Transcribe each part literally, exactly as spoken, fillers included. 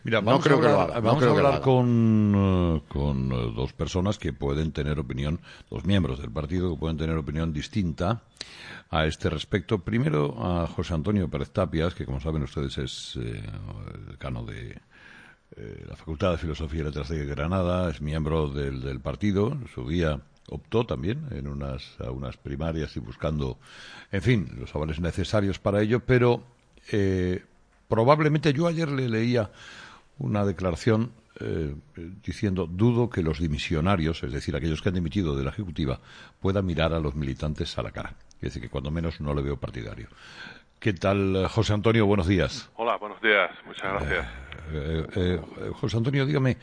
Mira, No vamos creo a hablar, que lo haga. No vamos a creo que lo hablar haga. con, eh, con eh, dos personas que pueden tener opinión, dos miembros del partido que pueden tener opinión distinta a este respecto. Primero a José Antonio Pérez Tapias, que como saben ustedes es eh, el decano de eh, la Facultad de Filosofía y Letras de Granada, es miembro del, del partido. En su día optó también en unas, a unas primarias y buscando, en fin, los avales necesarios para ello, pero eh, probablemente yo ayer le leía una declaración eh, diciendo dudo que los dimisionarios, es decir, aquellos que han dimitido de la Ejecutiva, puedan mirar a los militantes a la cara. Es decir, que cuando menos no le veo partidario. ¿Qué tal, José Antonio? Buenos días. Hola, buenos días. Muchas gracias. Eh, eh, eh, José Antonio, dígame,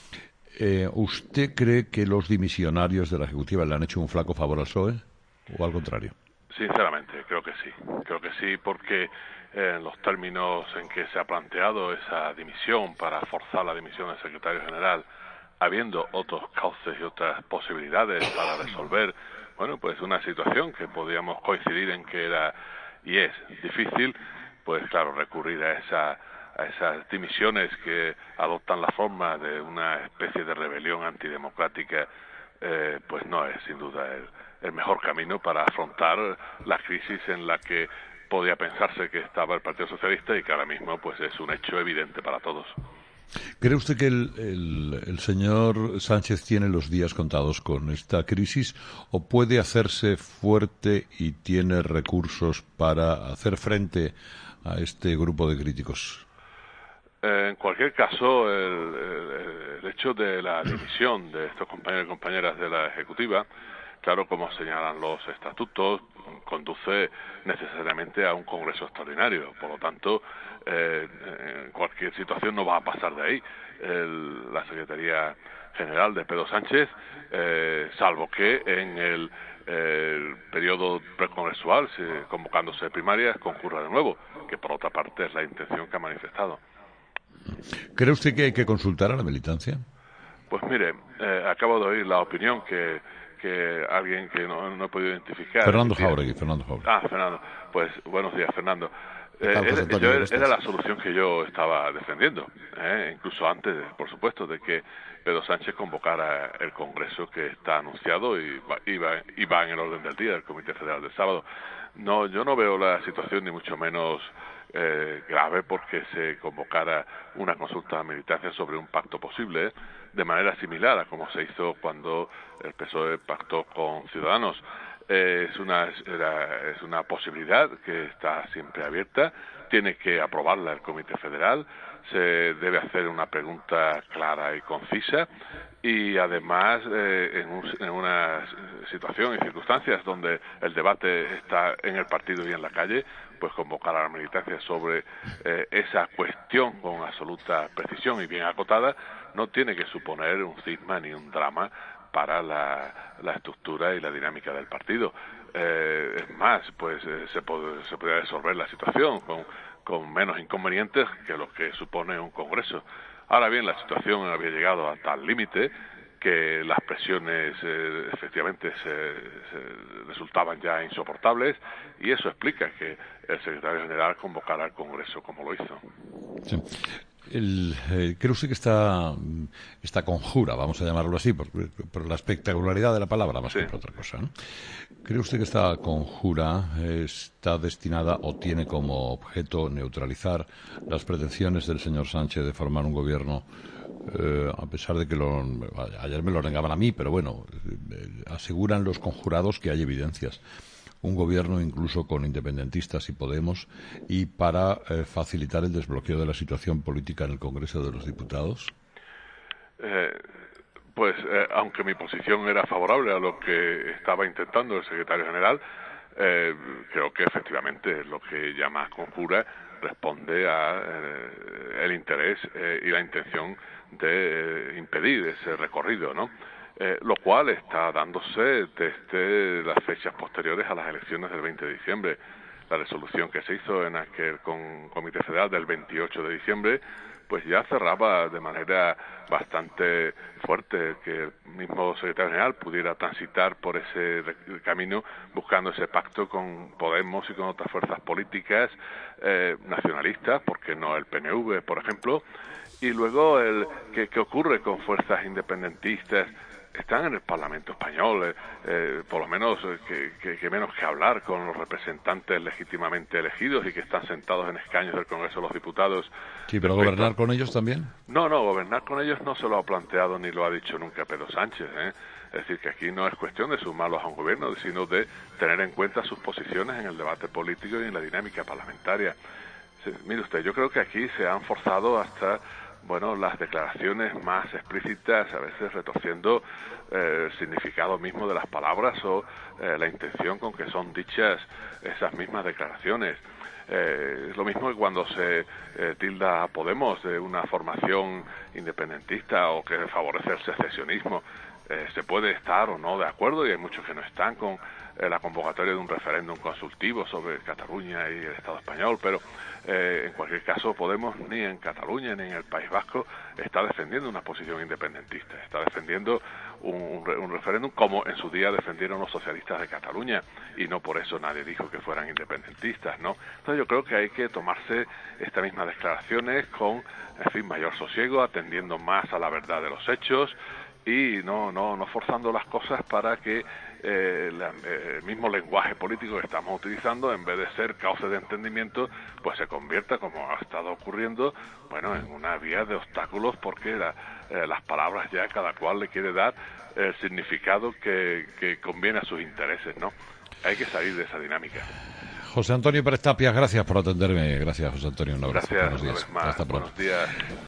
eh, ¿usted cree que los dimisionarios de la Ejecutiva le han hecho un flaco favor al P S O E o al contrario? Sinceramente, creo que sí. Creo que sí, porque en los términos en que se ha planteado esa dimisión para forzar la dimisión del secretario general, habiendo otros cauces y otras posibilidades para resolver, bueno, pues una situación que podíamos coincidir en que era y es difícil, pues claro, recurrir a esa a esas dimisiones que adoptan la forma de una especie de rebelión antidemocrática, eh, pues no es sin duda el, el mejor camino para afrontar la crisis en la que podía pensarse que estaba el Partido Socialista y que ahora mismo pues es un hecho evidente para todos. ¿Cree usted que el, el, el señor Sánchez tiene los días contados con esta crisis o puede hacerse fuerte y tiene recursos para hacer frente a este grupo de críticos? En cualquier caso, el, el, el hecho de la dimisión de estos compañeros y compañeras de la Ejecutiva, claro, como señalan los estatutos, conduce necesariamente a un Congreso extraordinario. Por lo tanto, eh, en cualquier situación no va a pasar de ahí. El, la Secretaría General de Pedro Sánchez, eh, salvo que en el, el periodo precongresual, si, convocándose primarias, concurra de nuevo, que por otra parte es la intención que ha manifestado. ¿Cree usted que hay que consultar a la militancia? Pues mire, eh, acabo de oír la opinión que, que alguien que no, no he podido identificar. Fernando emitía. Jáuregui, Fernando Jáuregui. Ah, Fernando. Pues buenos días, Fernando. ¿Qué tal, Eh, José era, Antonio? yo, ¿Cómo era, era estás? la solución que yo estaba defendiendo, ¿eh? Incluso antes, por supuesto, de que Pedro Sánchez convocara el Congreso que está anunciado y va, y va, y va en el orden del día del Comité Federal del sábado. No, yo no veo la situación ni mucho menos eh, grave porque se convocara una consulta a la militancia sobre un pacto posible, ¿eh? De manera similar a como se hizo cuando el P S O E pactó con Ciudadanos. Eh, es una era, es una posibilidad que está siempre abierta, tiene que aprobarla el Comité Federal, se debe hacer una pregunta clara y concisa y además eh, en, un, en una situación y circunstancias donde el debate está en el partido y en la calle, pues convocar a la militancia sobre eh, esa cuestión con absoluta precisión y bien acotada no tiene que suponer un cisma ni un drama para la, la estructura y la dinámica del partido. Eh, es más, pues eh, se, puede, se podría resolver la situación con, con menos inconvenientes que lo que supone un Congreso. Ahora bien, la situación había llegado a tal límite que las presiones eh, efectivamente se, se resultaban ya insoportables y eso explica que el secretario general convocara al Congreso como lo hizo. Sí. El, eh, creo usted que esta, esta conjura, vamos a llamarlo así, por, por la espectacularidad de la palabra más sí. que por otra cosa, ¿no? ¿Cree usted que esta conjura está destinada o tiene como objeto neutralizar las pretensiones del señor Sánchez de formar un gobierno, eh, a pesar de que lo, ayer me lo negaban a mí, pero bueno, eh, aseguran los conjurados que hay evidencias? Un gobierno incluso con independentistas y Podemos, y para eh, facilitar el desbloqueo de la situación política en el Congreso de los Diputados? Eh, pues eh, aunque mi posición era favorable a lo que estaba intentando el secretario general, eh, creo que efectivamente lo que llama conjura responde a eh, el interés eh, y la intención de eh, impedir ese recorrido, ¿no? Eh, lo cual está dándose desde las fechas posteriores a las elecciones del veinte de diciembre. La resolución que se hizo en aquel con, Comité Federal del veintiocho de diciembre, pues ya cerraba de manera bastante fuerte que el mismo secretario general pudiera transitar por ese camino buscando ese pacto con Podemos y con otras fuerzas políticas eh, nacionalistas, porque no el P N V, por ejemplo, Y luego, el ¿qué, qué ocurre con fuerzas independentistas? Están en el Parlamento español, eh, eh, por lo menos eh, que, que, que menos que hablar con los representantes legítimamente elegidos y que están sentados en escaños del Congreso de los Diputados. Sí, pero gobernar con ellos también. No, no, gobernar con ellos no se lo ha planteado ni lo ha dicho nunca Pedro Sánchez, ¿eh? Es decir, que aquí no es cuestión de sumarlos a un gobierno, sino de tener en cuenta sus posiciones en el debate político y en la dinámica parlamentaria. Sí, mire usted, yo creo que aquí se han forzado hasta, bueno, las declaraciones más explícitas, a veces retorciendo eh, el significado mismo de las palabras o eh, la intención con que son dichas esas mismas declaraciones. Eh, es lo mismo que cuando se eh, tilda a Podemos de una formación independentista o que favorece el secesionismo. Eh, se puede estar o no de acuerdo, y hay muchos que no están con eh, la convocatoria de un referéndum consultivo sobre Cataluña y el Estado español, pero eh, en cualquier caso Podemos ni en Cataluña ni en el País Vasco está defendiendo una posición independentista, está defendiendo un, un, un referéndum como en su día defendieron los socialistas de Cataluña, y no por eso nadie dijo que fueran independentistas, ¿no? Entonces yo creo que hay que tomarse estas mismas declaraciones con, en fin, mayor sosiego, atendiendo más a la verdad de los hechos, y no no no forzando las cosas para que eh, la, eh, el mismo lenguaje político que estamos utilizando, en vez de ser cauce de entendimiento, pues se convierta, como ha estado ocurriendo, bueno, en una vía de obstáculos, porque la, eh, las palabras ya cada cual le quiere dar el significado que, que conviene a sus intereses, ¿no? Hay que salir de esa dinámica. José Antonio Pérez Tapias, gracias por atenderme. Gracias, José Antonio. Un abrazo. Gracias, Buenos días. una vez más. Hasta pronto. Buenos días.